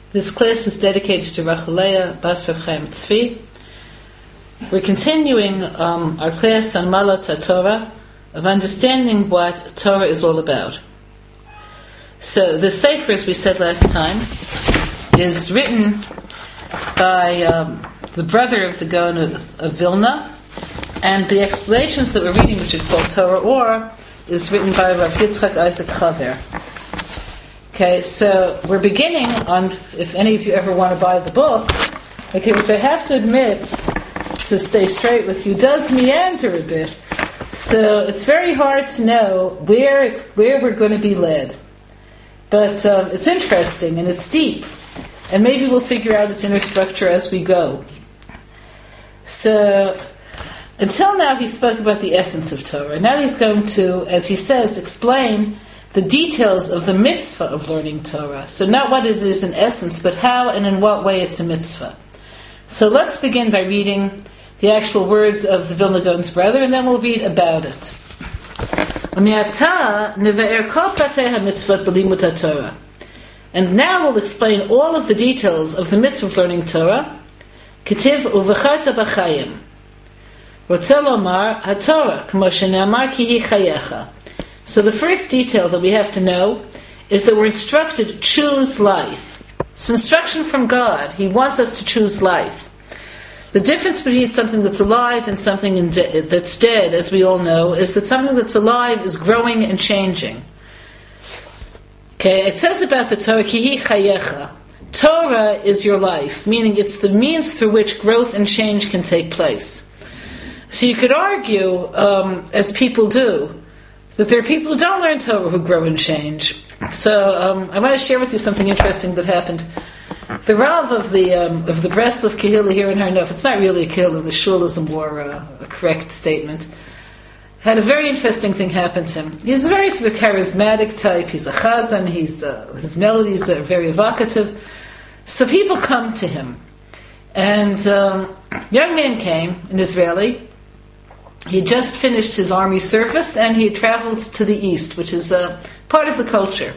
This class is dedicated to Racheleah Bas Rav Chaim Tzvi. We're continuing our class on Malat Torah, of understanding what Torah is all about. So the Sefer, as we said last time, is written by the brother of the Gaon of Vilna, and the explanations that we're reading, which are called Torah Or, is written by Rav Yitzchak Isaac Chaver. Okay, so we're beginning on, if any of you ever want to buy the book, okay, which I have to admit, to stay straight with you, does meander a bit. So it's very hard to know where we're going to be led. But it's interesting and it's deep. And maybe we'll figure out its inner structure as we go. So, until now he spoke about the essence of Torah. Now he's going to, as he says, explain the details of the mitzvah of learning Torah. So not what it is in essence, but how and in what way it's a mitzvah. So let's begin by reading the actual words of the Vilna Gaon's brother, and then we'll read about it. And now we'll explain all of the details of the mitzvah of learning Torah. Ketiv uvecharta b'chayim. Rotzeh lomar haTorah k'mo shene'amar ki hi chayecha. So the first detail that we have to know is that we're instructed, choose life. It's an instruction from God. He wants us to choose life. The difference between something that's alive and something that's dead, as we all know, is that something that's alive is growing and changing. Okay, it says about the Torah, ki hi chayecha. Torah is your life, meaning it's the means through which growth and change can take place. So you could argue, as people do, that there are people who don't learn Torah who grow and change. So I want to share with you something interesting that happened. The Rav of the Breslov Kehillah here in Har Nof, it's not really a Kehillah, the Shul is a more a correct statement, had a very interesting thing happen to him. He's a very sort of charismatic type, he's a chazan, his melodies are very evocative. So people come to him. And a young man came, an Israeli. He had just finished his army service and he had traveled to the east, which is part of the culture.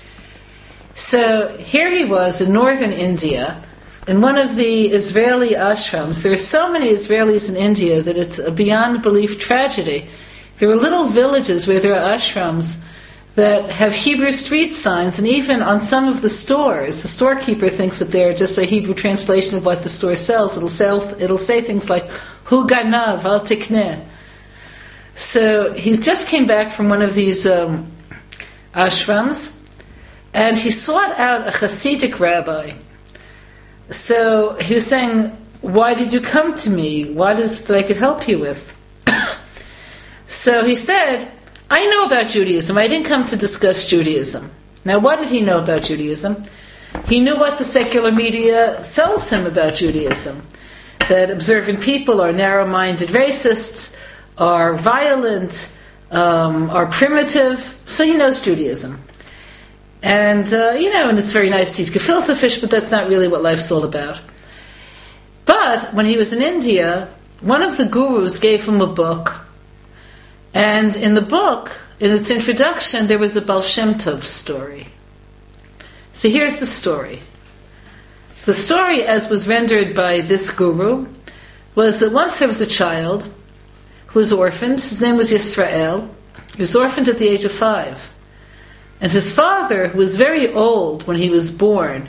So here he was in northern India, in one of the Israeli ashrams. There are so many Israelis in India that it's a beyond belief tragedy. There are little villages where there are ashrams that have Hebrew street signs, and even on some of the stores, the storekeeper thinks that they're just a Hebrew translation of what the store sells. It'll say things like, Hu ganav al tikneh. So he just came back from one of these ashrams, and he sought out a Hasidic rabbi. So he was saying, why did you come to me? What is it that I could help you with? So he said, I know about Judaism. I didn't come to discuss Judaism. Now, what did he know about Judaism? He knew what the secular media sells him about Judaism. That observant people are narrow-minded racists, are violent, are primitive. So he knows Judaism. And, and it's very nice to eat gefilte fish, but that's not really what life's all about. But when he was in India, one of the gurus gave him a book. And in the book, in its introduction, there was a Baal Shem Tov story. So here's the story. The story, as was rendered by this guru, was that once there was a child who was orphaned. His name was Yisrael. He was orphaned at the age of 5. And his father, who was very old when he was born,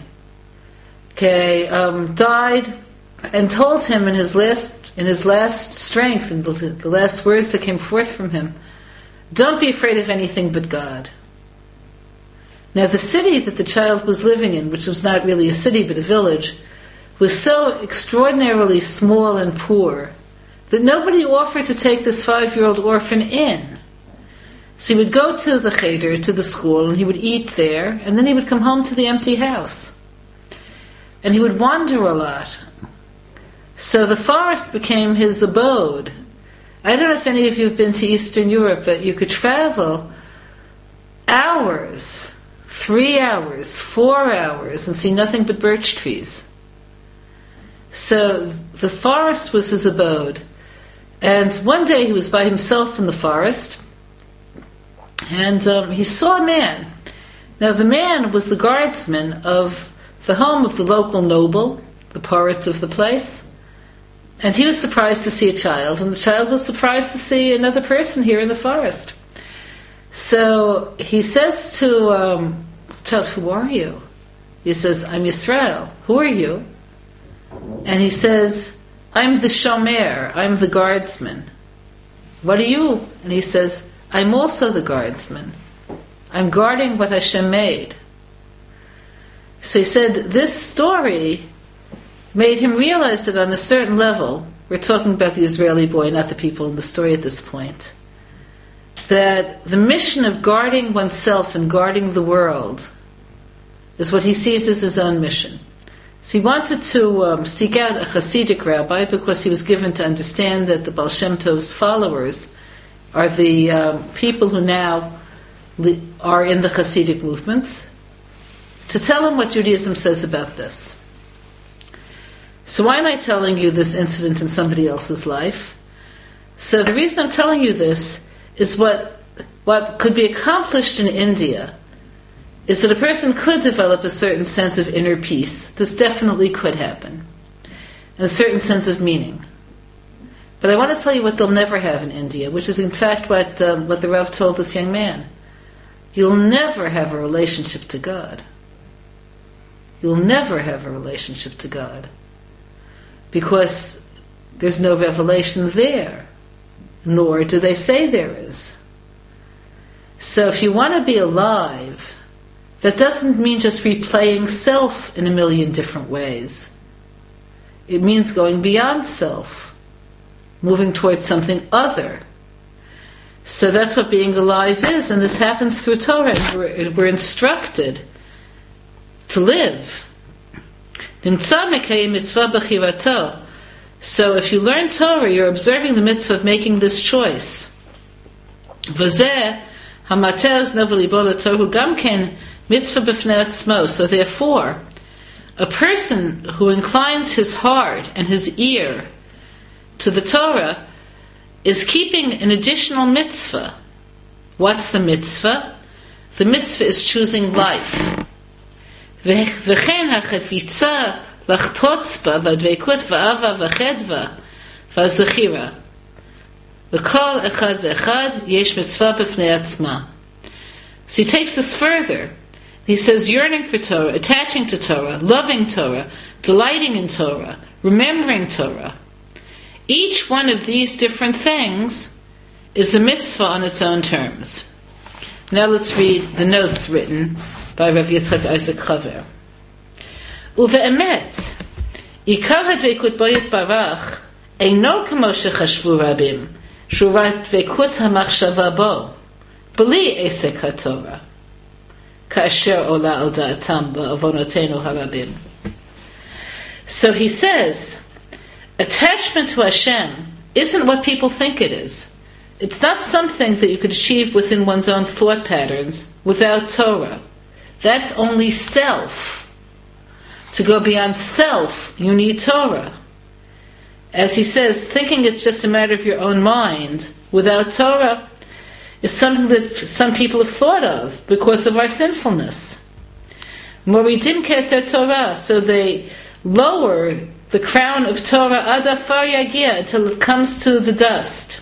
died and told him in his last strength, in the last words that came forth from him, don't be afraid of anything but God. Now the city that the child was living in, which was not really a city but a village, was so extraordinarily small and poor that nobody offered to take this 5-year-old orphan in. So he would go to the cheder, to the school, and he would eat there, and then he would come home to the empty house. And he would wander a lot. So the forest became his abode. I don't know if any of you have been to Eastern Europe, but you could travel hours, 3 hours, 4 hours, and see nothing but birch trees. So the forest was his abode. And one day he was by himself in the forest, and he saw a man. Now the man was the guardsman of the home of the local noble, the poets of the place, and he was surprised to see a child, and the child was surprised to see another person here in the forest. So he says to the child, "Who are you?" He says, "I'm Yisrael." "Who are you?" And he says, "I'm the shomer, I'm the guardsman." "What are you?" And he says, "I'm also the guardsman. I'm guarding what Hashem made." So he said this story made him realize that on a certain level, we're talking about the Israeli boy, not the people in the story at this point, that the mission of guarding oneself and guarding the world is what he sees as his own mission. So he wanted to seek out a Hasidic rabbi because he was given to understand that the Baal Shem Tov's followers are the people who now are in the Hasidic movements, to tell him what Judaism says about this. So why am I telling you this incident in somebody else's life? So the reason I'm telling you this is what could be accomplished in India is that a person could develop a certain sense of inner peace. This definitely could happen. And a certain sense of meaning. But I want to tell you what they'll never have in India, which is in fact what the Rav told this young man. You'll never have a relationship to God. You'll never have a relationship to God. Because there's no revelation there. Nor do they say there is. So if you want to be alive, that doesn't mean just replaying self in a million different ways. It means going beyond self, moving towards something other. So that's what being alive is, and this happens through Torah. We're instructed to live. So if you learn Torah, you're observing the mitzvah of making this choice. So therefore, a person who inclines his heart and his ear to the Torah is keeping an additional mitzvah. What's the mitzvah? The mitzvah is choosing life. So he takes this further. He says yearning for Torah, attaching to Torah, loving Torah, delighting in Torah, remembering Torah. Each one of these different things is a mitzvah on its own terms. Now let's read the notes written by Rav Yitzchak Isaac Chaver. Uve'emet, ikar hadveikut bo yitbarach eino kamo shechashvu rabim, shu rak dveikut hamachshava bo, b'li esek haTorah, ka'asher ola al da'atam ba'avonotenu harabim. So he says, attachment to Hashem isn't what people think it is. It's not something that you could achieve within one's own thought patterns without Torah. That's only self. To go beyond self, you need Torah. As he says, thinking it's just a matter of your own mind without Torah is something that some people have thought of because of our sinfulness. Moridim keter Torah, so they lower the crown of Torah ad afar yagia until it comes to the dust.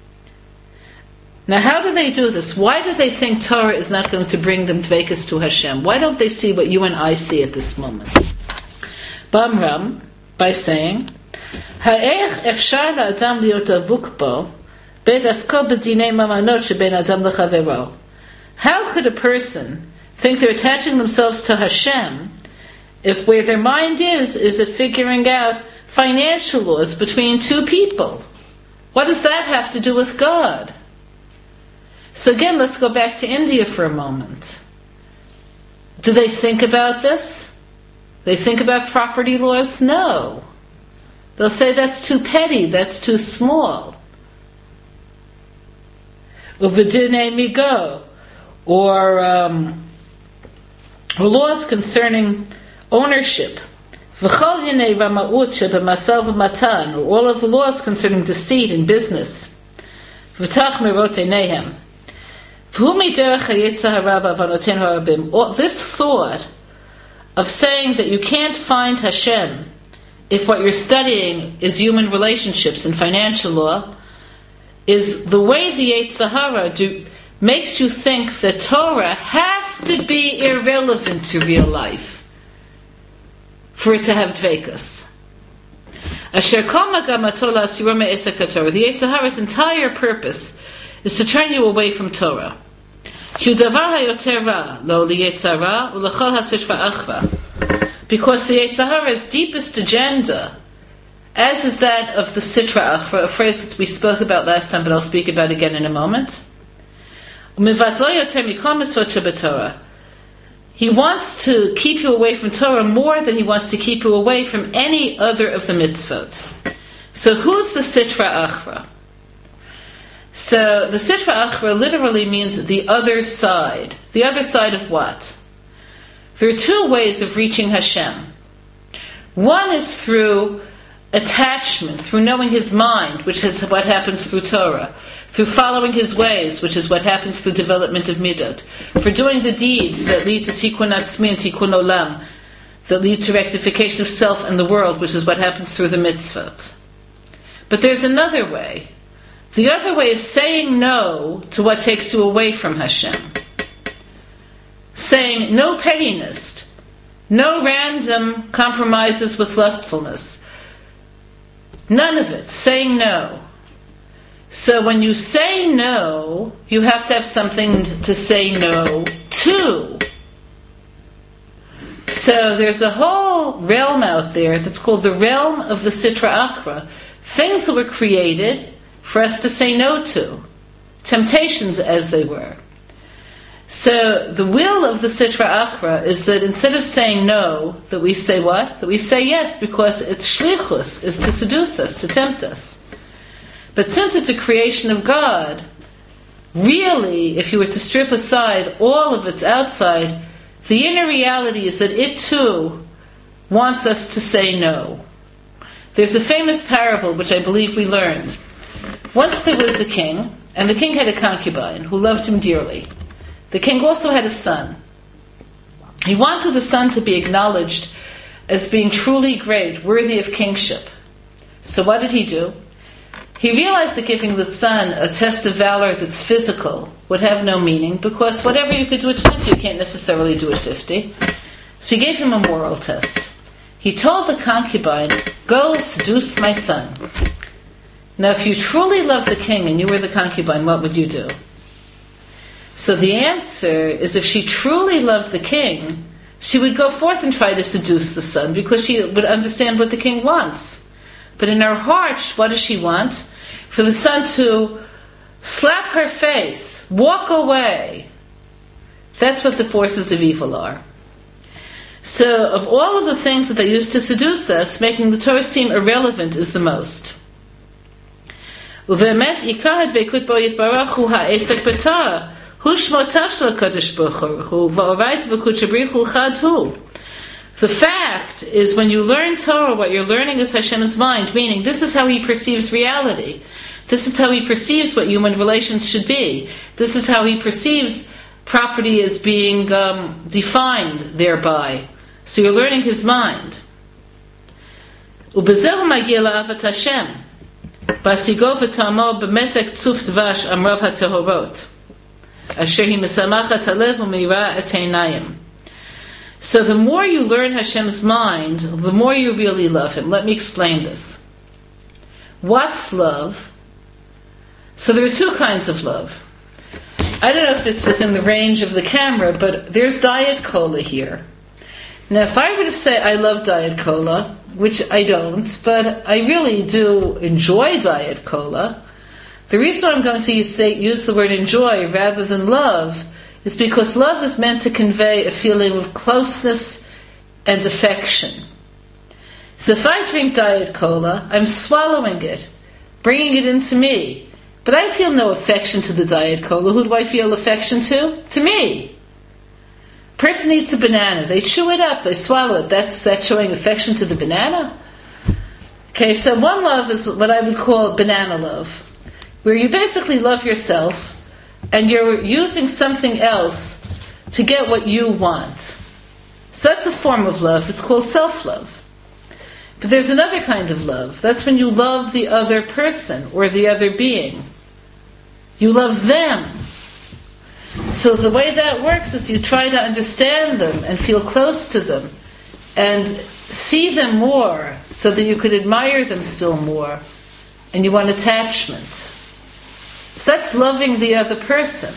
Now, how do they do this? Why do they think Torah is not going to bring them dveikus to Hashem? Why don't they see what you and I see at this moment? Bamram, by saying, Ha'ech efshar la'adam liot avuk bo, bet asko b'dinei mamanot sheben adam lechavero. How could a person think they're attaching themselves to Hashem if where their mind is at figuring out financial laws between two people? What does that have to do with God? So again, let's go back to India for a moment. Do they think about this? They think about property laws? No. They'll say that's too petty, that's too small. Uvedine migo, or laws concerning ownership. V'chol yinei rama'ut sheb'masal v'matan, or all of the laws concerning deceit in business. V'tach merot einehem. This thought of saying that you can't find Hashem if what you're studying is human relationships and financial law is the way the Yetzer Hara makes you think that Torah has to be irrelevant to real life for it to have dveikus. Asher kol magamato la'asiro me'esek haTorah. The Yetzer Hara's entire purpose is to turn you away from Torah. Because the Yetzer Hara's deepest agenda, as is that of the Sitra Achra, a phrase that we spoke about last time, but I'll speak about again in a moment. He wants to keep you away from Torah more than he wants to keep you away from any other of the mitzvot. So who's the Sitra Achra? So the Sitra Achra literally means the other side. The other side of what? There are two ways of reaching Hashem. One is through attachment, through knowing His mind, which is what happens through Torah, through following His ways, which is what happens through development of midot, for doing the deeds that lead to tikkun atzmi and tikkun olam, that lead to rectification of self and the world, which is what happens through the mitzvot. But there's another way. The other way is saying no to what takes you away from Hashem. Saying no pettiness, no random compromises with lustfulness. None of it. Saying no. So when you say no, you have to have something to say no to. So there's a whole realm out there that's called the realm of the Sitra Achra. Things that were created for us to say no to. Temptations, as they were. So the will of the Sitra Achra is that instead of saying no, that we say what? That we say yes, because its shlichus is to seduce us, to tempt us. But since it's a creation of God, really, if you were to strip aside all of its outside, the inner reality is that it too wants us to say no. There's a famous parable which I believe we learned. Once there was a king, and the king had a concubine who loved him dearly. The king also had a son. He wanted the son to be acknowledged as being truly great, worthy of kingship. So what did he do? He realized that giving the son a test of valor that's physical would have no meaning, because whatever you could do at 20, you can't necessarily do at 50. So he gave him a moral test. He told the concubine, "Go seduce my son." Now, if you truly love the king and you were the concubine, what would you do? So the answer is, if she truly loved the king, she would go forth and try to seduce the son, because she would understand what the king wants. But in her heart, what does she want? For the son to slap her face, walk away. That's what the forces of evil are. So of all of the things that they use to seduce us, making the Torah seem irrelevant is the most. ובאמת עיקר הדבקות בו יתברך הוא העסק בתורה. הוא שמותיו של הקדוש ברוך הוא, והאורייתא בקודשא בריך הוא חד הוא. The fact is, when you learn Torah, what you're learning is Hashem's mind, meaning this is how He perceives reality. This is how He perceives what human relations should be. This is how He perceives property as being defined thereby. So you're learning His mind. ובזהו מגיע לאהבת השם. בהשיגו וטעמו במתק צוף דבש אמרב הטהורות. אשר היא משמחת הלב ומאירה את העיניים. So the more you learn Hashem's mind, the more you really love Him. Let me explain this. What's love? So there are two kinds of love. I don't know if it's within the range of the camera, but there's Diet Cola here. Now, if I were to say I love Diet Cola, which I don't, but I really do enjoy Diet Cola, the reason I'm going to use the word enjoy rather than love is because love is meant to convey a feeling of closeness and affection. So if I drink Diet Cola, I'm swallowing it, bringing it into me. But I feel no affection to the Diet Cola. Who do I feel affection to? To me. Person eats a banana, they chew it up, they swallow it. That's showing affection to the banana? Okay, so one love is what I would call banana love, where you basically love yourself and you're using something else to get what you want. So that's a form of love. It's called self-love. But there's another kind of love. That's when you love the other person or the other being. You love them. So the way that works is you try to understand them and feel close to them and see them more so that you could admire them still more. And you want attachment. So that's loving the other person.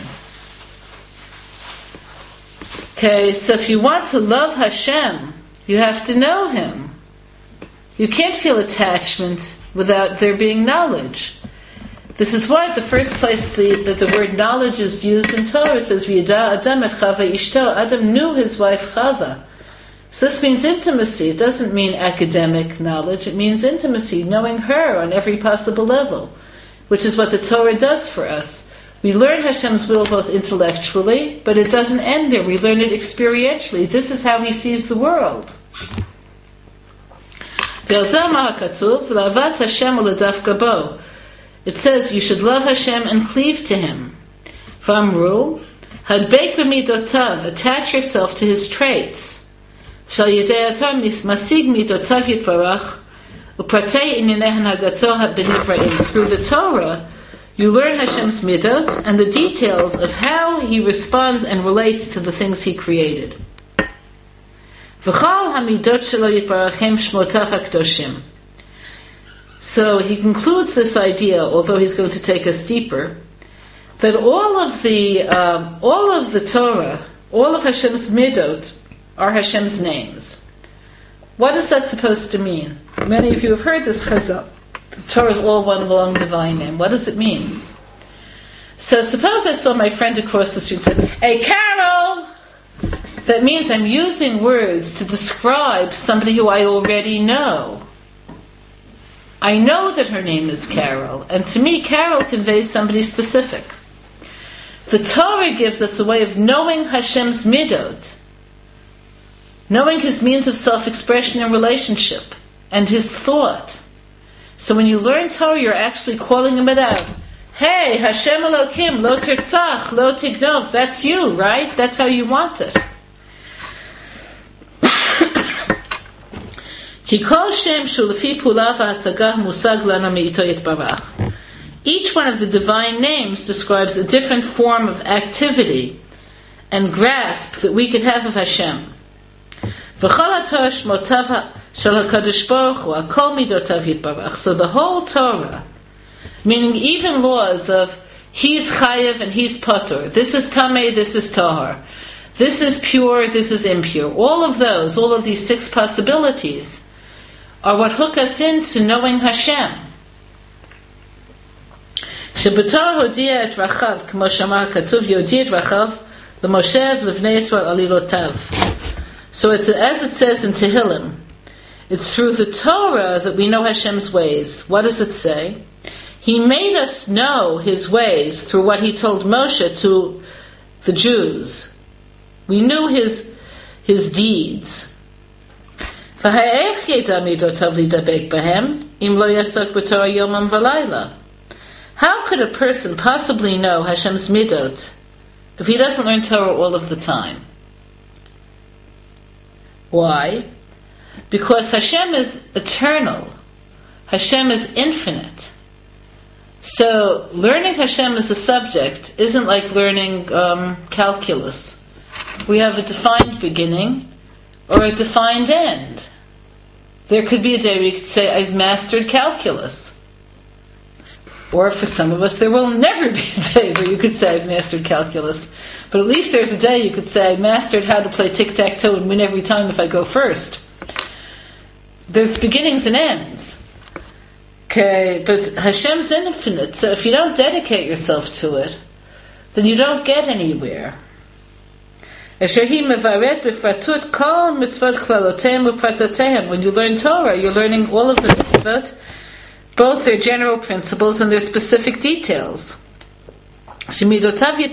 Okay, so if you want to love Hashem, you have to know Him. You can't feel attachment without there being knowledge. This is why the first place that the word knowledge is used in Torah, it says, V'yada Adam et Chava ishto. Adam knew his wife Chava. So this means intimacy. It doesn't mean academic knowledge. It means intimacy, knowing her on every possible level, which is what the Torah does for us. We learn Hashem's will both intellectually, but it doesn't end there. We learn it experientially. This is how He sees the world. It says you should love Hashem and cleave to Him. V'amru, hadbek b'midotav, attach yourself to His traits. Shal yedei atam masig midotav yitbarach, upratei inyanei hanhagato b'nivraim. Through the Torah, you learn Hashem's midot and the details of how He responds and relates to the things He created. V'chal hamidot shelo yitbarachem shmotav hakdoshim. So he concludes this idea, although he's going to take us deeper, that all of the Torah, all of Hashem's midot, are Hashem's names. What is that supposed to mean? Many of you have heard this chazal. The Torah is all one long divine name. What does it mean? So suppose I saw my friend across the street and said, "Hey, Carol!" That means I'm using words to describe somebody who I already know. I know that her name is Carol, and to me, Carol conveys somebody specific. The Torah gives us a way of knowing Hashem's midot, knowing His means of self-expression and relationship, and His thought. So when you learn Torah, you're actually calling Him out. Hey, Hashem Elokim, lo tirtzach, lo tignov. That's you, right? That's how you want it. Each one of the divine names describes a different form of activity and grasp that we could have of Hashem. So the whole Torah, meaning even laws of He's chayev and He's patur, this is tamei, this is tahar, this is pure, this is impure, all of these 6 possibilities are what hook us into knowing Hashem. Shebetorah hodia et rachav, k'mo shamar katuv, yodi et rachav, l'moshev l'vnei Yisrael alilotav. So it's as it says in Tehillim, it's through the Torah that we know Hashem's ways. What does it say? He made us know His ways through what He told Moshe to the Jews. We knew His deeds. How could a person possibly know Hashem's midot if he doesn't learn Torah all of the time? Why? Because Hashem is eternal. Hashem is infinite. So learning Hashem as a subject isn't like learning calculus. We have a defined beginning or a defined end. There could be a day where you could say, I've mastered calculus. Or for some of us, there will never be a day where you could say, I've mastered calculus. But at least there's a day you could say, I mastered how to play tic-tac-toe and win every time if I go first. There's beginnings and ends. Okay, but Hashem's infinite, so if you don't dedicate yourself to it, then you don't get anywhere. When you learn Torah, you're learning all of the mitzvot, both their general principles and their specific details. Meaning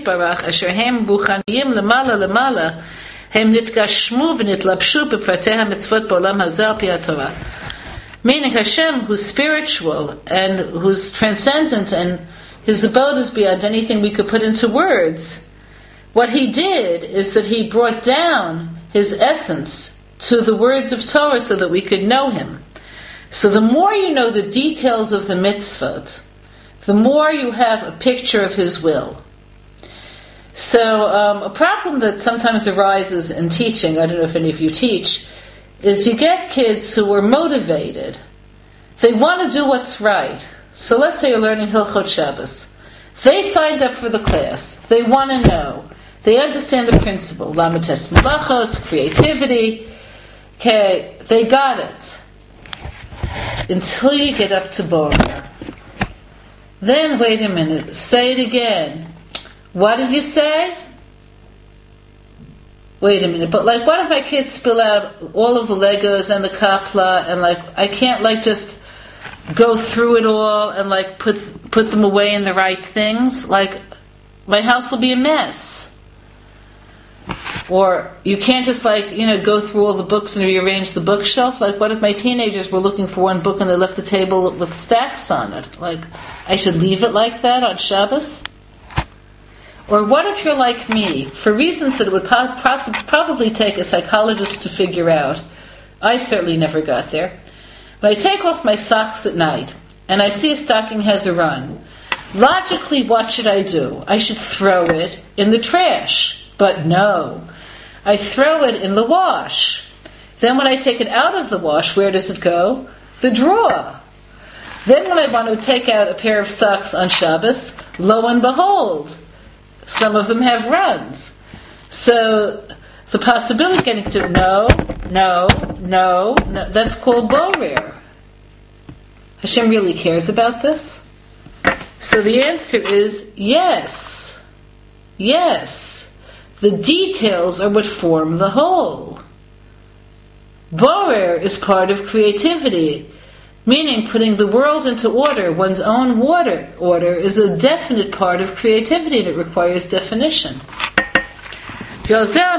Hashem, who's spiritual and who's transcendent and His abode is beyond anything we could put into words. What He did is that He brought down His essence to the words of Torah so that we could know Him. So the more you know the details of the mitzvot, the more you have a picture of His will. So a problem that sometimes arises in teaching, I don't know if any of you teach, is you get kids who are motivated. They want to do what's right. So let's say you're learning Hilchot Shabbos. They signed up for the class. They want to know. They understand the principle. Lamites Malachos, creativity. Okay, they got it. Until you get up to Borer. Then, wait a minute, say it again. What did you say? Wait a minute, but like, what if my kids spill out all of the Legos and the kapla, and like, I can't like just go through it all and like put them away in the right things? Like, my house will be a mess. Or you can't just like, go through all the books and rearrange the bookshelf. Like, what if my teenagers were looking for one book and they left the table with stacks on it? Like, I should leave it like that on Shabbos? Or what if you're like me, for reasons that it would probably take a psychologist to figure out? I certainly never got there. When I take off my socks at night and I see a stocking has a run, logically, what should I do? I should throw it in the trash. But no, I throw it in the wash. Then when I take it out of the wash, where does it go? The drawer. Then when I want to take out a pair of socks on Shabbos, lo and behold, some of them have runs. So the possibility of getting to no, that's called borer. Hashem really cares about this? So the answer is yes. Yes. The details are what form the whole. Borer is part of creativity, meaning putting the world into order, one's own order is a definite part of creativity and it requires definition. A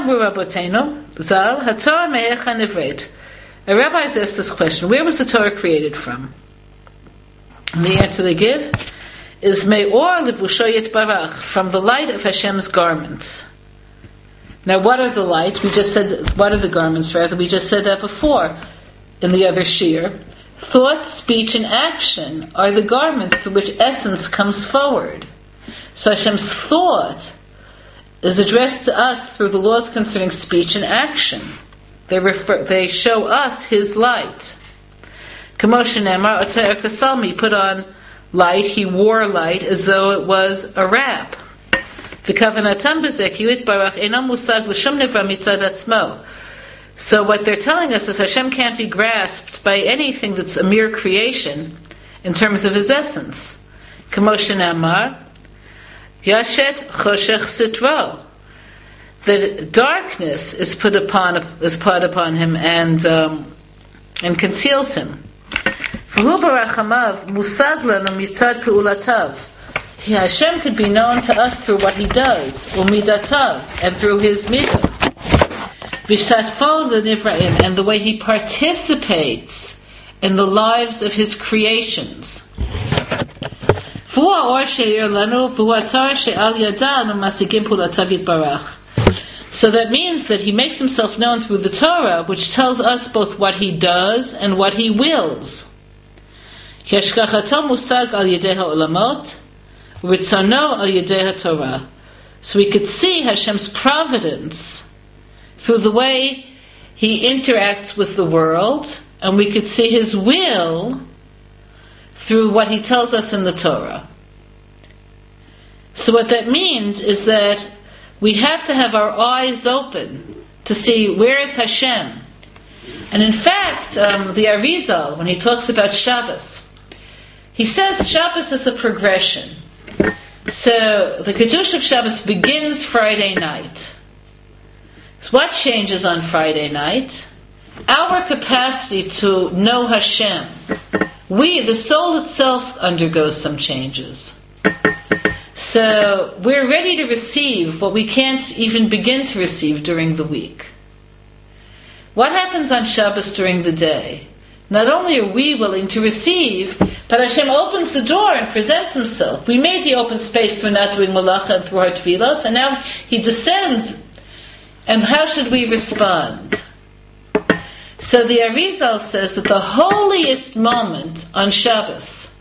rabbi has asked this question: where was the Torah created from? And the answer they give is Me'or Livusho Yitbarach, from the light of Hashem's garments. Now, what are the light? What are the garments, rather? We just said that before in the other shir. Thought, speech, and action are the garments through which essence comes forward. So Hashem's thought is addressed to us through the laws concerning speech and action. They show us His light. Kamosha Nemar, Otayer Kasalmi, put on light, he wore light as though it was a wrap. So what they're telling us is Hashem can't be grasped by anything that's a mere creation in terms of His essence. Kamosha Amar, Yashet Choshech Sitro. That darkness is put upon him and conceals him. Hashem could be known to us through what He does, umidatav, and through His midah, and the way He participates in the lives of His creations. So that means that He makes Himself known through the Torah, which tells us both what He does and what He wills. So we could see Hashem's providence through the way He interacts with the world, and we could see His will through what He tells us in the Torah. So what that means is that we have to have our eyes open to see where is Hashem. And in fact, the Arizal, when he talks about Shabbos, he says Shabbos is a progression. So the Kiddush of Shabbos begins Friday night. So what changes on Friday night? Our capacity to know Hashem. The soul itself undergoes some changes. So we're ready to receive what we can't even begin to receive during the week. What happens on Shabbos during the day? Not only are we willing to receive, but Hashem opens the door and presents Himself. We made the open space through not doing malacha and through our tefillot, and now He descends. And how should we respond? So the Arizal says that the holiest moment on Shabbos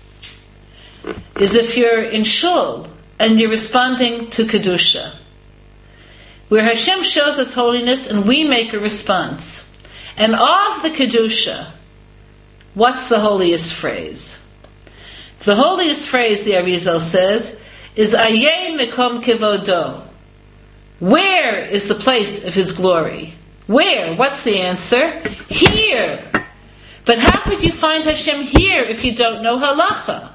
is if you're in shul and you're responding to Kedusha, where Hashem shows us holiness and we make a response. And of the Kedusha, what's the holiest phrase? The holiest phrase, the Arizal says, is Ayeh Mekom Kevodo. Where is the place of His glory? Where? What's the answer? Here. But how could you find Hashem here if you don't know halacha?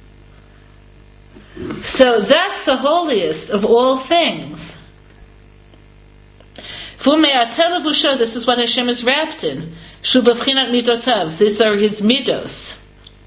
So that's the holiest of all things. This is what Hashem is wrapped in. These are His midos.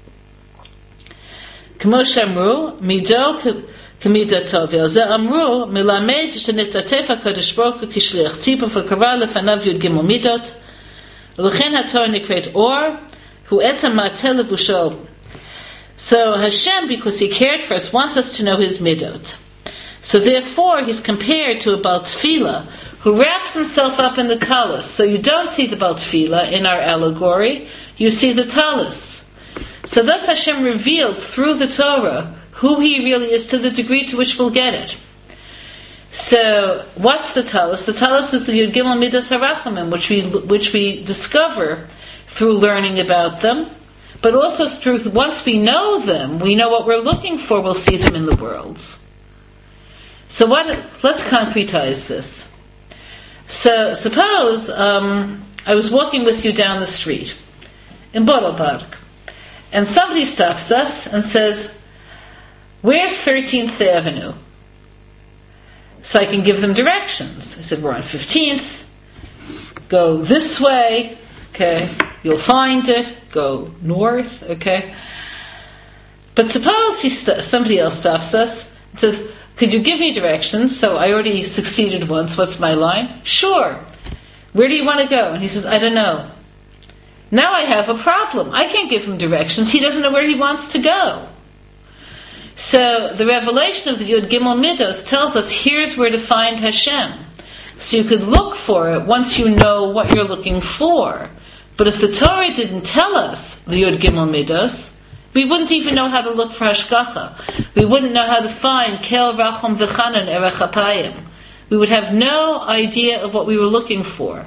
כמו שאמרו, מידו כמידתו, ועל זה אמרו, מלמד שנתעטף הקדוש ברוך הוא כשליח ציבור, וקרא לפניו י"ג מידות, ולכן התורה נקראת אור, הוא עצם מעטה לבושו. So Hashem, because He cared for us, wants us to know His midot. So therefore, He's compared to a Baal Tefillah, who wraps himself up in the talus. So you don't see the Baal Tefillah in our allegory, you see the talus. So thus Hashem reveals through the Torah who He really is to the degree to which we'll get it. So what's the talus? The talus is the Yud Gimel Midas HaRachamim, which we discover through learning about them, but also through, once we know them, we know what we're looking for, we'll see them in the worlds. So let's concretize this. So suppose I was walking with you down the street in Boro Park, and somebody stops us and says, "Where's 13th Avenue?" So I can give them directions. I said, "We're on 15th. Go this way. Okay, you'll find it. Go north." Okay. But suppose somebody else stops us and says, "Could you give me directions?" So I already succeeded once. What's my line? "Sure. Where do you want to go?" And he says, "I don't know." Now I have a problem. I can't give him directions. He doesn't know where he wants to go. So the revelation of the Yud Gimel Midos tells us here's where to find Hashem. So you could look for it once you know what you're looking for. But if the Torah didn't tell us the Yud Gimel Midos, we wouldn't even know how to look for Hashgacha. We wouldn't know how to find Kel Rachum V'chanan Erech Hapayim. We would have no idea of what we were looking for.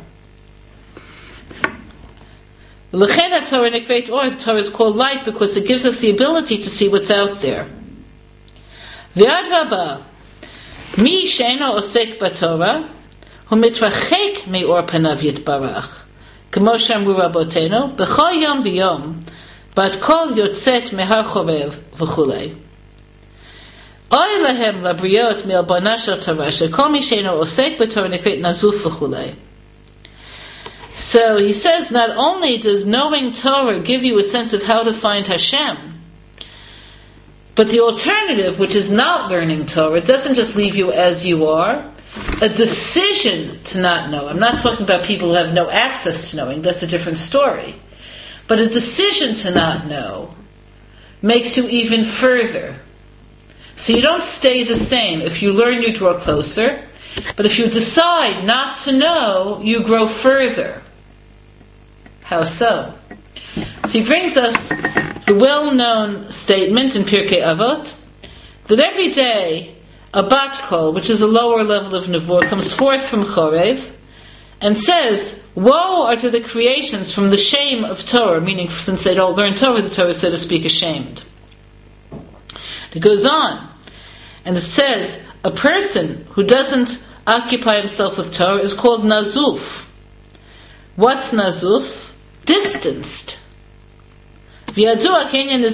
The Torah is called light because it gives us the ability to see what's out there. V'adraba, mi she'eno osek b'Torah, hu mitrachek me'or panav yitbarach, k'mo she'amru rabotenu, b'chol yom v'yom, bat kol yotzet mehar chorev v'chulei. Oy lehem labriot me'albana shel Torah, she'kol mi she'eno osek b'Torah nekret nazuf v'chulei. So he says, not only does knowing Torah give you a sense of how to find Hashem, but the alternative, which is not learning Torah, doesn't just leave you as you are. A decision to not know. I'm not talking about people who have no access to knowing. That's a different story. But a decision to not know makes you even further. So you don't stay the same. If you learn, you draw closer. But if you decide not to know, you grow further. How so? So he brings us the well-known statement in Pirkei Avot that every day a bat kol, which is a lower level of nevuah, comes forth from Chorev and says, "Woe are to the creations from the shame of Torah," meaning since they don't learn Torah, the Torah is, so to speak, ashamed. It goes on, and it says, a person who doesn't occupy himself with Torah is called nazuf. What's nazuf? Distanced. The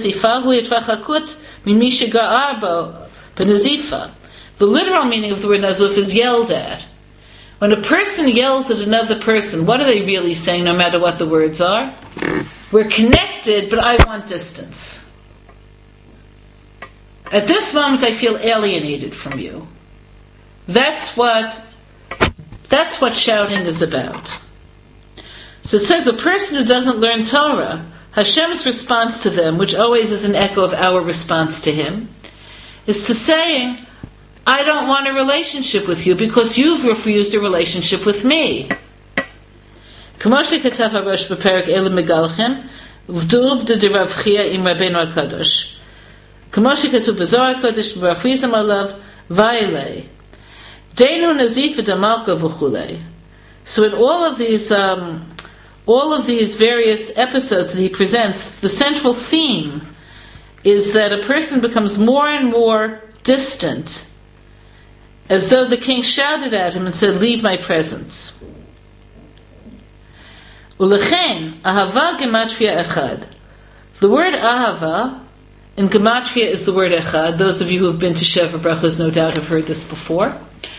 literal meaning of the word nazuf is yelled at. When a person yells at another person, what are they really saying, no matter what the words are? We're connected, but I want distance. At this moment I feel alienated from you. That's what shouting is about. So it says a person who doesn't learn Torah, Hashem's response to them, which always is an echo of our response to Him, is to saying, I don't want a relationship with you because you've refused a relationship with me. K'moshe katav harosh b'perek Elim Megalchem v'duv de Rav Chia im Rabbeinu HaKadosh. K'moshe katuv b'Zohar HaKadosh v'Rachvizim alav v'ailei Deinu nazif v'damalka v'chulei. So in all of these various episodes that he presents, the central theme is that a person becomes more and more distant, as though the king shouted at him and said, "Leave my presence." Ulechen ahava gematria echad. The word ahava in gematria is the word echad. Those of you who have been to Sheva Brachos no doubt have heard this before.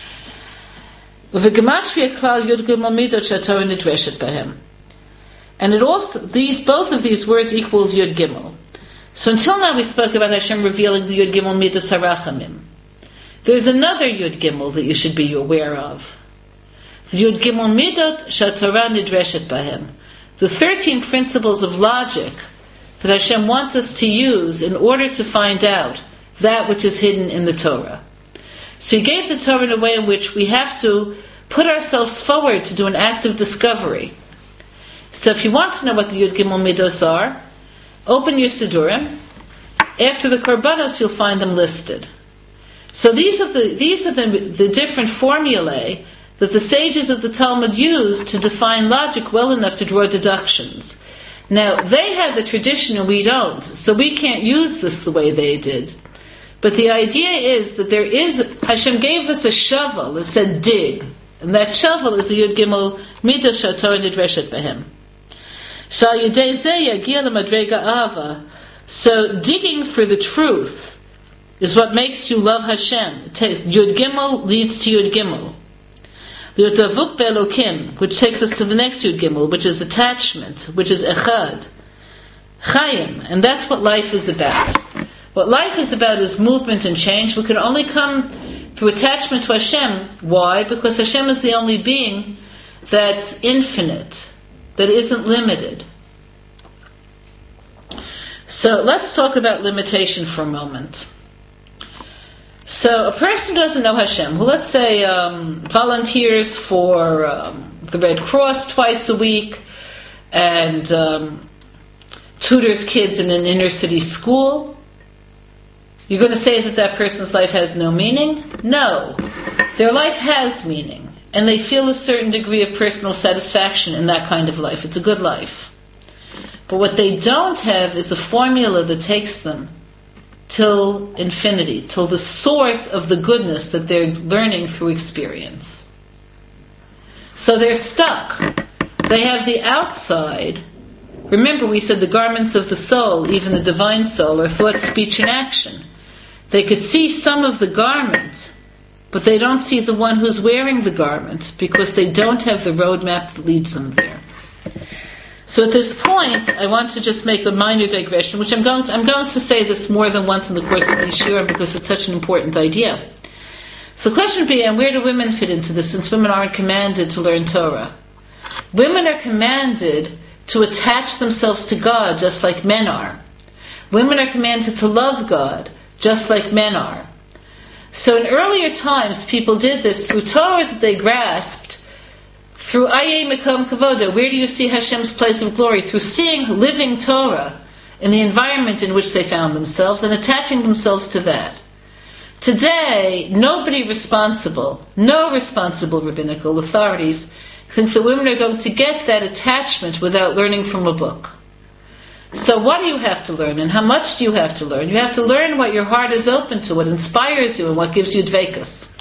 V'gematria klal yud gimel midot she'Torah nidreshet b'hem. And it also, both of these words equal Yud Gimel. So until now we spoke about Hashem revealing the Yud Gimel Midas HaRachamim. There's another Yud Gimel that you should be aware of. The Yud Gimel Midot She'Torah Nidreshet Bahem. The 13 principles of logic that Hashem wants us to use in order to find out that which is hidden in the Torah. So He gave the Torah in a way in which we have to put ourselves forward to do an act of discovery. So if you want to know what the Yud Gimel Midos are, open your Sidurim. After the Korbanos, you'll find them listed. So these are the different formulae that the sages of the Talmud used to define logic well enough to draw deductions. Now, they had the tradition and we don't, so we can't use this the way they did. But the idea is that Hashem gave us a shovel that said dig, and that shovel is the Yud Gimel Midos She'Torah Nidreshet B'hem. So digging for the truth is what makes you love Hashem. Yud Gimel leads to Yud Gimel. Which takes us to the next Yud Gimel, which is attachment, which is Echad. Chaim, and that's what life is about. What life is about is movement and change. We can only come through attachment to Hashem. Why? Because Hashem is the only being that's infinite, that isn't limited. So let's talk about limitation for a moment. So a person who doesn't know Hashem, who let's say volunteers for the Red Cross twice a week and tutors kids in an inner city school, you're going to say that person's life has no meaning? No. Their life has meaning. And they feel a certain degree of personal satisfaction in that kind of life. It's a good life. But what they don't have is a formula that takes them till infinity, till the source of the goodness that they're learning through experience. So they're stuck. They have the outside. Remember, we said the garments of the soul, even the divine soul, are thought, speech, and action. They could see some of the garment, but they don't see the one who's wearing the garment because they don't have the roadmap that leads them there. So at this point, I want to just make a minor digression, which I'm going to say this more than once in the course of the Shiur because it's such an important idea. So the question would be, and where do women fit into this, since women aren't commanded to learn Torah? Women are commanded to attach themselves to God just like men are. Women are commanded to love God just like men are. So in earlier times, people did this through Torah that they grasped, through Ayeh Mekom Kavoda. Where do you see Hashem's place of glory? Through seeing living Torah in the environment in which they found themselves and attaching themselves to that. Today, no responsible rabbinical authorities think that women are going to get that attachment without learning from a book. So what do you have to learn, and how much do you have to learn? You have to learn what your heart is open to, what inspires you, and what gives you dveikus.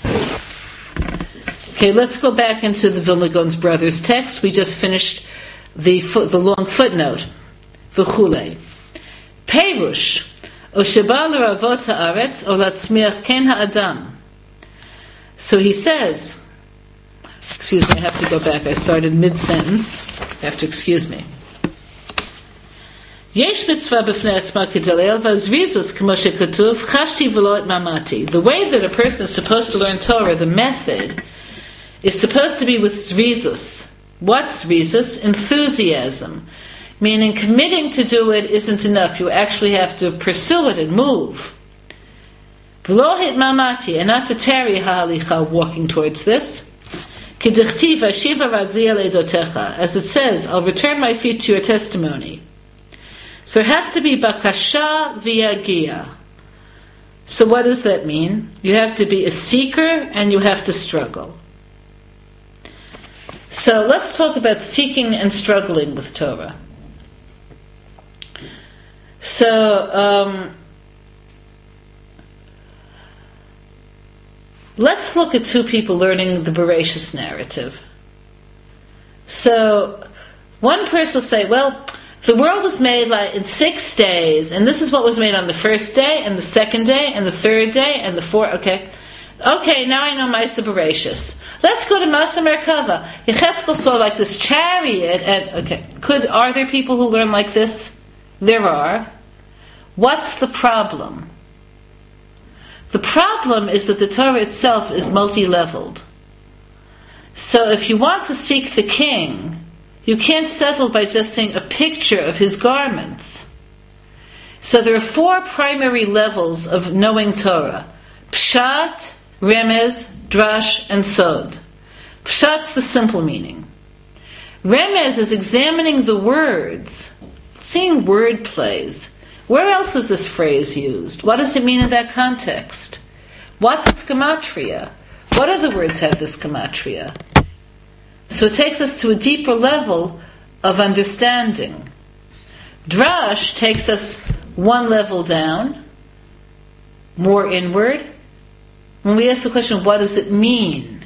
Okay, let's go back into the Vilna Gaon's brothers text. We just finished the long footnote. V'chulei. Perush. O sheba l'ravot ha'aretz o latzmiach ken ha'adam. So he says, excuse me, I have to go back. I started mid-sentence. You have to excuse me. Yesh mitzvah b'fnei atzma kedalel v'azrizus k'mo shekatuv chashti v'lo et mamati. The way that a person is supposed to learn Torah, the method, is supposed to be with zrizus. What's zrizus? Enthusiasm. Meaning committing to do it isn't enough. You actually have to pursue it and move. V'lo et mamati, and not to tarry ha'alicha walking towards this. K'dichtiv hashiva ragli al edotecha. As it says, I'll return my feet to your testimony. So there has to be bakasha v'yagia. So what does that mean? You have to be a seeker and you have to struggle. So let's talk about seeking and struggling with Torah. So let's look at two people learning the Bereshis narrative. So one person will say, well, the world was made like in 6 days, and this is what was made on the first day, and the second day, and the third day, and the fourth. Okay, now I know Ma'aseh Bereshis. Let's go to Ma'aseh Merkava. Yecheskel saw like this chariot, and are there people who learn like this? There are. What's the problem? The problem is that the Torah itself is multi-leveled. So if you want to seek the king, you can't settle by just seeing a picture of his garments. So there are 4 primary levels of knowing Torah. Pshat, Remez, Drash, and Sod. Pshat's the simple meaning. Remez is examining the words, seeing word plays. Where else is this phrase used? What does it mean in that context? What's its gematria? What other words have this gematria? So it takes us to a deeper level of understanding. Drash takes us one level down, more inward. When we ask the question, what does it mean?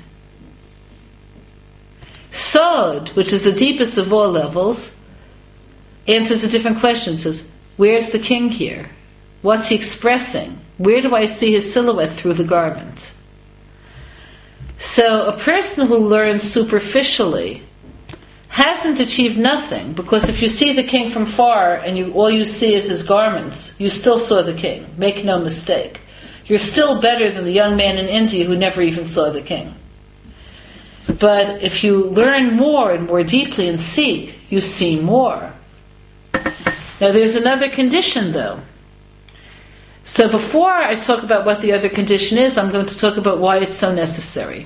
Sod, which is the deepest of all levels, answers a different question. It says, where's the king here? What's he expressing? Where do I see his silhouette through the garment? So a person who learns superficially hasn't achieved nothing, because if you see the king from far and all you see is his garments, you still saw the king. Make no mistake. You're still better than the young man in India who never even saw the king. But if you learn more and more deeply and seek, you see more. Now there's another condition though. So before I talk about what the other condition is, I'm going to talk about why it's so necessary.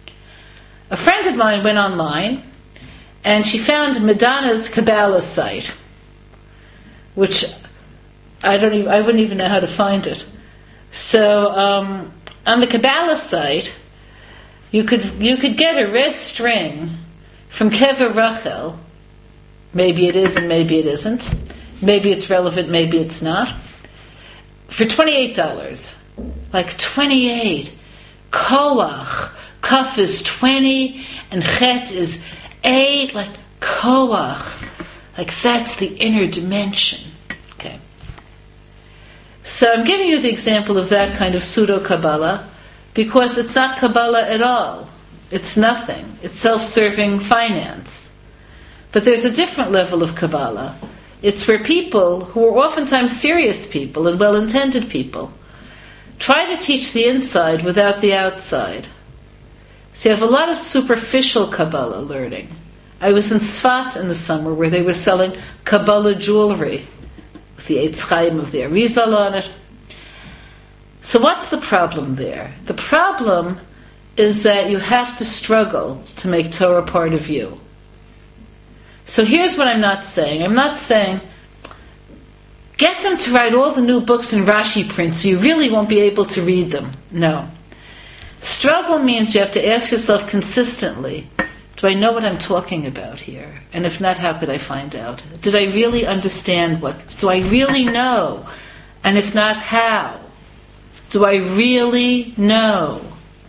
A friend of mine went online and she found Madonna's Kabbalah site, which I wouldn't even know how to find it. So on the Kabbalah site, you could get a red string from Kever Rachel. Maybe it is and maybe it isn't. Maybe it's relevant, maybe it's not. For $28. Like 28. Koach. Kaf is 20 and Chet is 8. Like Koach. Like that's the inner dimension. Okay. So I'm giving you the example of that kind of pseudo-Kabbalah because it's not Kabbalah at all. It's nothing. It's self-serving finance. But there's a different level of Kabbalah. It's where people, who are oftentimes serious people and well-intended people, try to teach the inside without the outside. So you have a lot of superficial Kabbalah learning. I was in Sfat in the summer where they were selling Kabbalah jewelry with the Eitz Chaim of the Arizal on it. So what's the problem there? The problem is that you have to struggle to make Torah part of you. So here's what I'm not saying. I'm not saying, get them to write all the new books in Rashi print so you really won't be able to read them. No. Struggle means you have to ask yourself consistently, do I know what I'm talking about here? And if not, how could I find out? Did I really understand do I really know? And if not, how? Do I really know?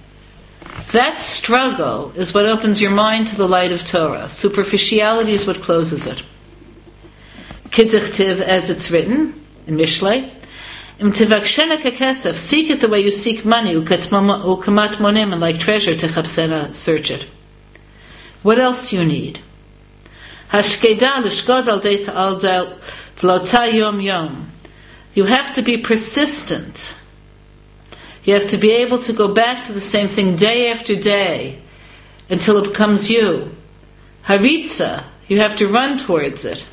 That struggle is what opens your mind to the light of Torah. Superficiality is what closes it. K'dichtiv, as it's written in Mishlei, Im tivakshena kekesef, seek it the way you seek money, ukamat monim, and like treasure, techapsena, search it. What else do you need? Hashkeda lishkod al deit al tlota yom yom. You have to be persistent. You have to be able to go back to the same thing day after day until it becomes you. Haritza, you have to run towards it.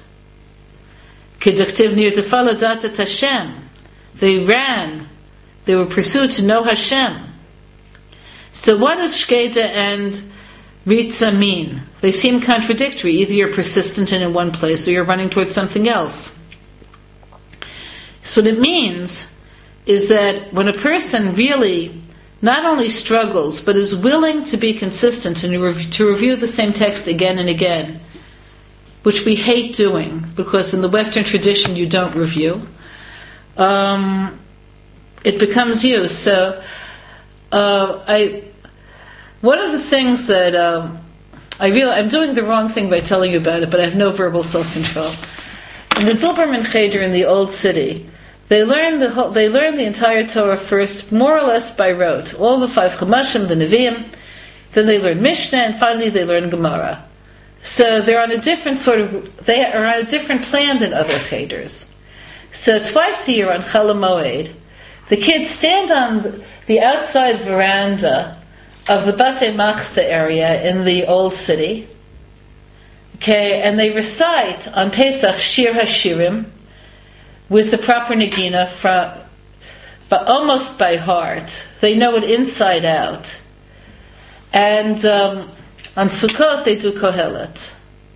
Kedaktiv nirtafala datat Hashem. They ran. They were pursued to know Hashem. So what does Shkeda and Ritza mean. They seem contradictory. Either you're persistent in one place or you're running towards something else. So what it means is that when a person really not only struggles, but is willing to be consistent and to review the same text again and again, which we hate doing, because in the Western tradition you don't review, it becomes you. So one of the things that I'm doing the wrong thing by telling you about it, but I have no verbal self-control. In the Zilberman Cheder in the Old City, they learn the entire Torah first, more or less by rote. All the 5 Chumashim, the Nevi'im, then they learn Mishnah, and finally they learn Gemara. So they are on a different plan than other Cheders. So twice a year on Chol HaMoed, the kids stand on the outside veranda of the Batei Machsa area in the Old City, okay, and they recite on Pesach Shir HaShirim with the proper Nagina, but almost by heart. They know it inside out. And on Sukkot they do Kohelet.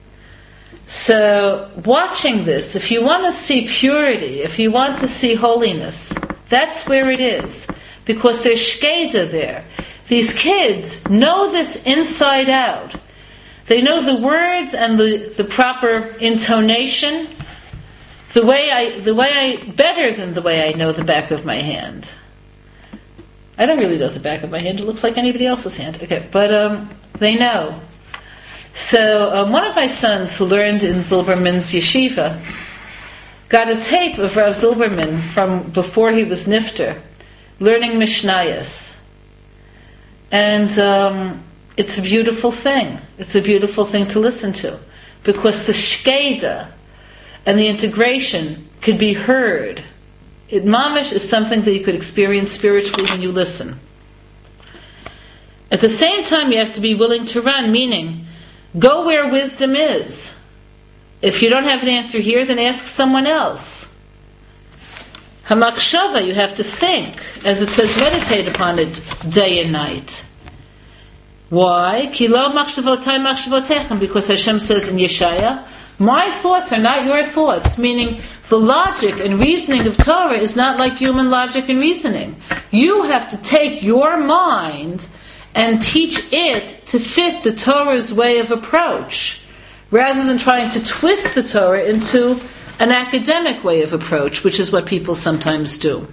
So watching this, if you want to see purity, if you want to see holiness, that's where it is, because there's shkeda there. These kids know this inside out. They know the words and the proper intonation, the way I better than the way I know the back of my hand. I don't really know the back of my hand. It looks like anybody else's hand. Okay, but they know. So one of my sons who learned in Zilberman's yeshiva got a tape of Rav Zilberman from before he was nifter, learning Mishnayos. And it's a beautiful thing. It's a beautiful thing to listen to, because the shkeda and the integration could be heard. It mamish is something that you could experience spiritually when you listen. At the same time, you have to be willing to run, meaning go where wisdom is. If you don't have an answer here, then ask someone else. Hamakshava, you have to think. As it says, meditate upon it day and night. Why? Ki lo machshavotai machshavotechem, because Hashem says in Yeshaya, my thoughts are not your thoughts, meaning the logic and reasoning of Torah is not like human logic and reasoning. You have to take your mind and teach it to fit the Torah's way of approach, rather than trying to twist the Torah into an academic way of approach, which is what people sometimes do.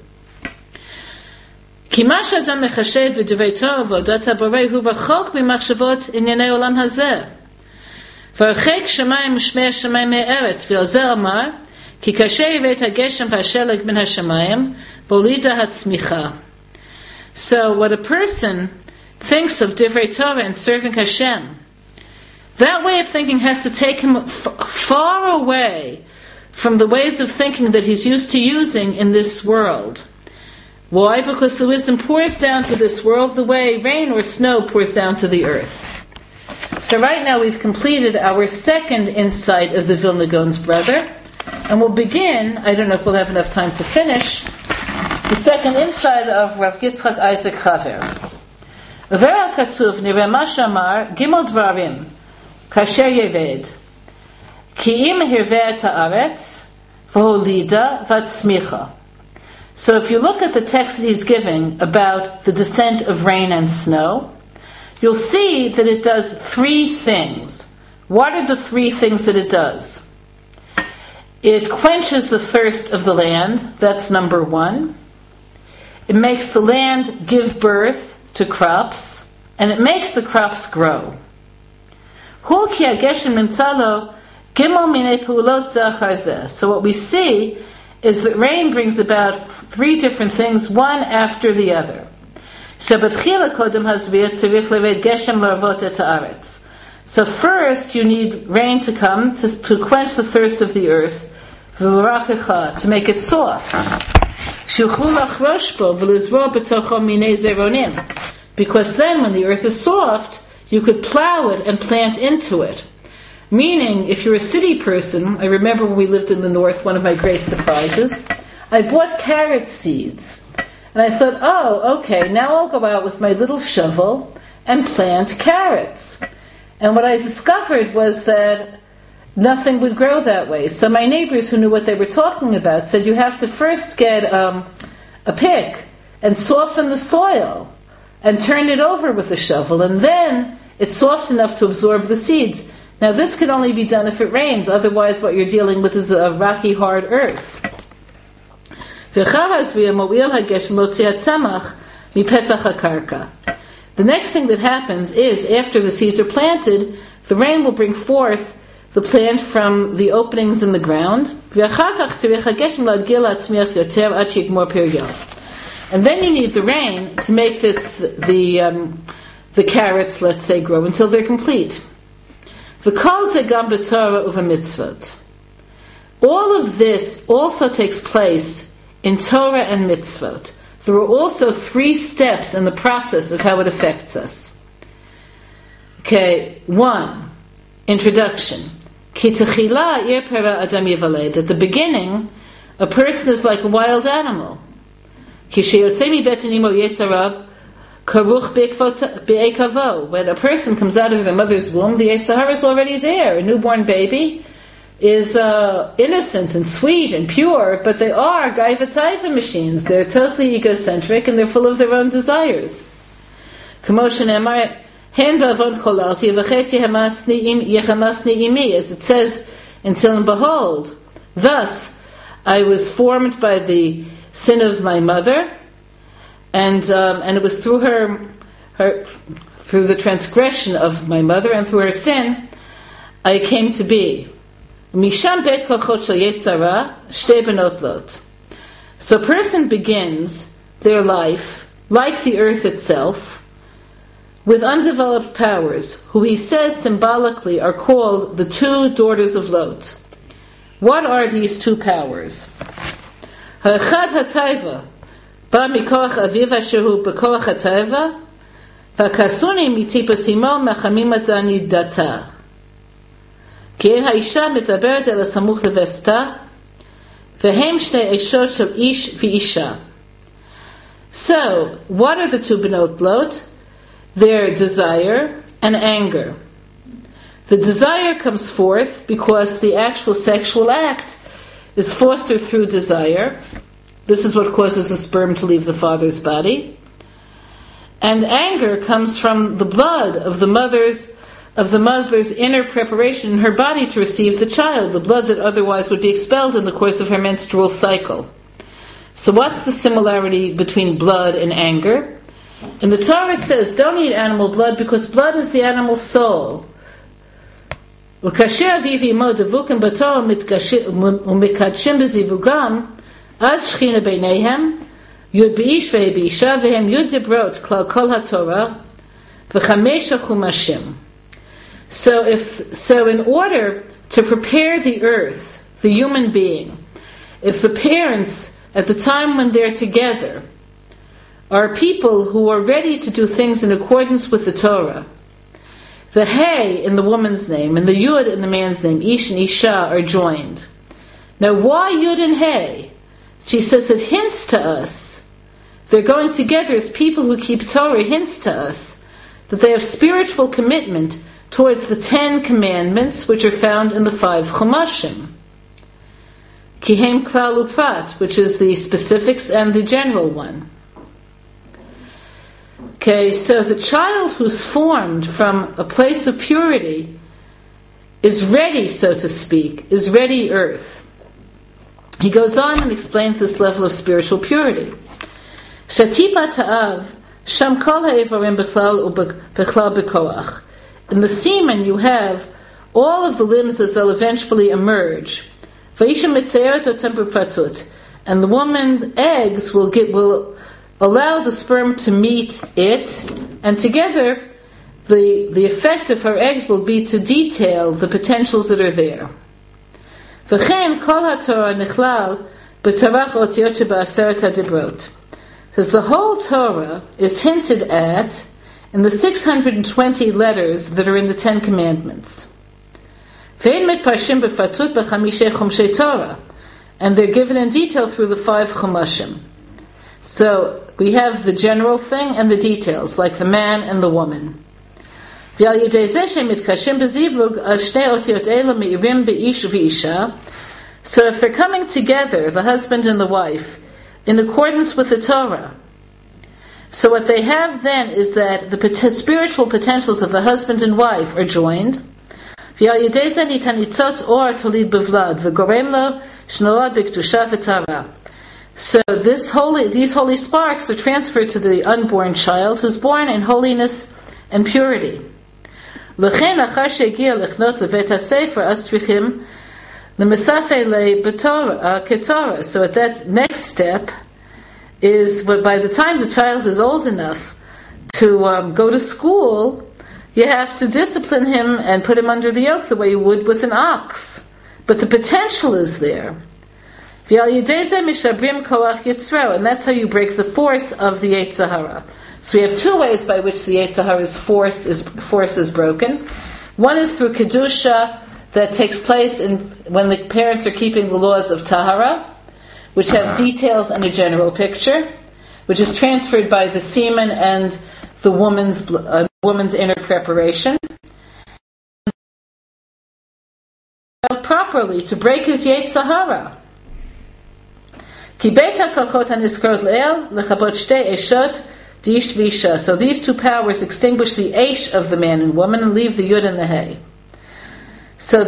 כי מה שאדם מחשב בדברי תורה ועבודת הבורא הוא רחוק ממחשבות ענייני עולם הזה. והרחק שמיים ושמי השמיים מהארץ, ועל זה אמר, כי כאשר יראה את הגשם והשלג מן השמיים, והולידה הצמיחה. So what a person thinks of divrei Torah and serving Hashem, that way of thinking has to take him far away from the ways of thinking that he's used to using in this world. Why? Because the wisdom pours down to this world the way rain or snow pours down to the earth. So right now we've completed our second insight of the Vilna Gaon's brother, and we'll begin, I don't know if we'll have enough time to finish, the second insight of Rav Yitzchak Isaac Chaver. V'era katuv nireh ma shamar gimel dvarim kasher yeved ki im hirveh et haaretz v'holida v'tzmicha. So if you look at the text that he's giving about the descent of rain and snow, you'll see that it does 3 things. What are the 3 things that it does? It quenches the thirst of the land. That's number 1. It makes the land give birth to crops, and it makes the crops grow. So what we see is that rain brings about 3 different things, one after the other. So first you need rain to come to quench the thirst of the earth, to make it soft. Because then when the earth is soft, you could plow it and plant into it. Meaning, if you're a city person, I remember when we lived in the north, one of my great surprises, I bought carrot seeds. And I thought, oh, okay, now I'll go out with my little shovel and plant carrots. And what I discovered was that nothing would grow that way. So my neighbors who knew what they were talking about said you have to first get a pick and soften the soil and turn it over with a shovel, and then it's soft enough to absorb the seeds. Now this can only be done if it rains, otherwise what you're dealing with is a rocky, hard earth. The next thing that happens is, after the seeds are planted, the rain will bring forth the plant from the openings in the ground. And then you need the rain to make the carrots, let's say, grow until they're complete. All of this also takes place in Torah and mitzvot. There are also 3 steps in the process of how it affects us. Okay, 1, introduction. At the beginning, a person is like a wild animal. When a person comes out of their mother's womb, the Yetzer Hara is already there. A newborn baby is innocent and sweet and pure, but they are gaiva taiva machines. They're totally egocentric and they're full of their own desires. As it says in Tehillim, behold, thus I was formed by the sin of my mother, and it was through through the transgression of my mother and through her sin I came to be. So a person begins their life, like the earth itself, with undeveloped powers, who he says symbolically are called the 2 daughters of Lot. What are these 2 powers? Ha'echad ha'taiva ba mikoach aviv ashehu bekoach ha'taiva v'kasuni mitipasimo mechamim data. כי אין האישה מדברת אלא סמוך לבסתה, והם שני אישות של איש ואישה. So, what are the 2 benot Lot? Their desire and anger. The desire comes forth because the actual sexual act is fostered through desire. This is what causes the sperm to leave the father's body. And anger comes from the blood of the mother's inner preparation in her body to receive the child, the blood that otherwise would be expelled in the course of her menstrual cycle. So what's the similarity between blood and anger? In the Torah it says, don't eat animal blood because blood is the animal's soul. וכאשר אביו ואמו דבוקים בתורה ומקדשים בזיווגם, אז שכינה ביניהם, י' באיש וה' באישה, והם י' דיברות כלל כל התורה, וחמש החומשים. So in order to prepare the earth, the human being, if the parents, at the time when they're together, are people who are ready to do things in accordance with the Torah, the Hey in the woman's name and the Yud in the man's name, Ish and Isha, are joined. Now why Yud and Hey? She says it hints to us, they're going together as people who keep Torah, hints to us that they have spiritual commitment towards the 10 commandments which are found in the 5 Chumashim. Kihem Klal Uprat, which is the specifics and the general one. Okay, so the child who's formed from a place of purity is ready, so to speak, is ready earth. He goes on and explains this level of spiritual purity. Shatipa ta'av, sham kol ha'evarim bechlal u'bechlal bekoach. In the semen you have all of the limbs as they'll eventually emerge. Va'isha mitzayeret o temper pratut. And the woman's eggs will allow the sperm to meet it, and together the effect of her eggs will be to detail the potentials that are there. V'chein kol ha'torah nichlal b'tarach otiyot sheba'aseret ha'dibrot. Says the whole Torah is hinted at in the 620 letters that are in the 10 Commandments. Ve'en mitparshim b'fatut b'chamishe chumshei Torah, and they're given in detail through the 5 chumashim. So we have the general thing and the details, like the man and the woman. So if they're coming together, the husband and the wife, in accordance with the Torah, so what they have then is that the spiritual potentials of the husband and wife are joined. So these holy sparks are transferred to the unborn child who's born in holiness and purity. So at that next step is by the time the child is old enough to go to school, you have to discipline him and put him under the yoke the way you would with an ox. But the potential is there. And that's how you break the force of the Yetzer Hara. So we have two ways by which the Yetzer Hara's force is broken. One is through Kedusha that takes place when the parents are keeping the laws of Tahara, which have details and a general picture, which is transferred by the semen and the woman's inner preparation. Properly to break his Yetzer Hara. So these two powers extinguish the Eish of the man and woman and leave the Yud and the Hey. So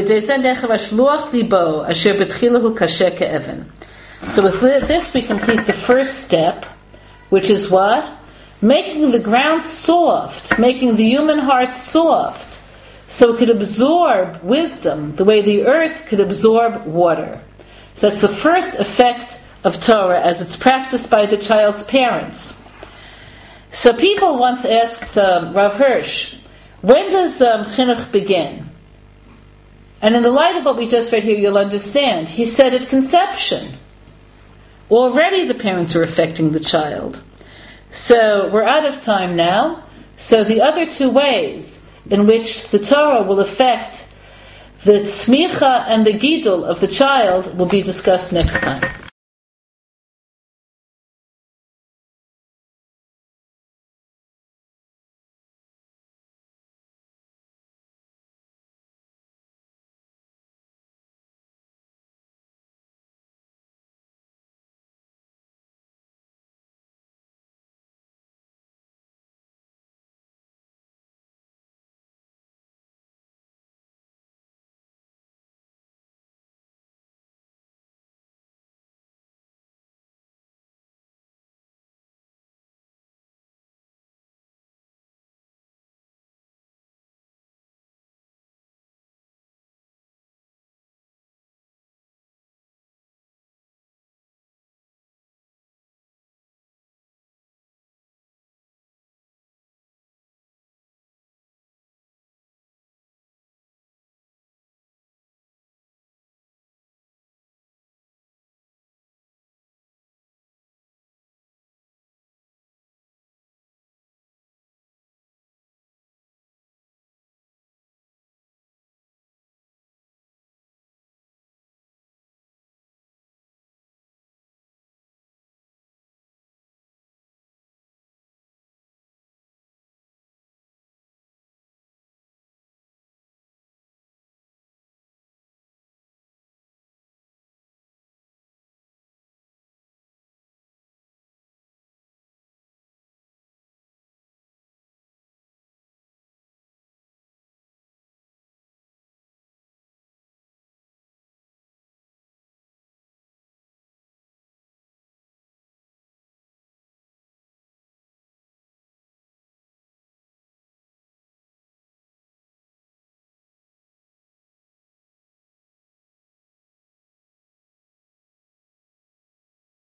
with this we complete the first step, which is what? Making the ground soft, making the human heart soft, so it could absorb wisdom the way the earth could absorb water. So that's the first effect of Torah as it's practiced by the child's parents. So people once asked Rav Hirsch, when does chinuch begin? And in the light of what we just read here, you'll understand. He said at conception. Already the parents are affecting the child. So we're out of time now. So the other two ways in which the Torah will affect the tzmicha and the gidul of the child will be discussed next time.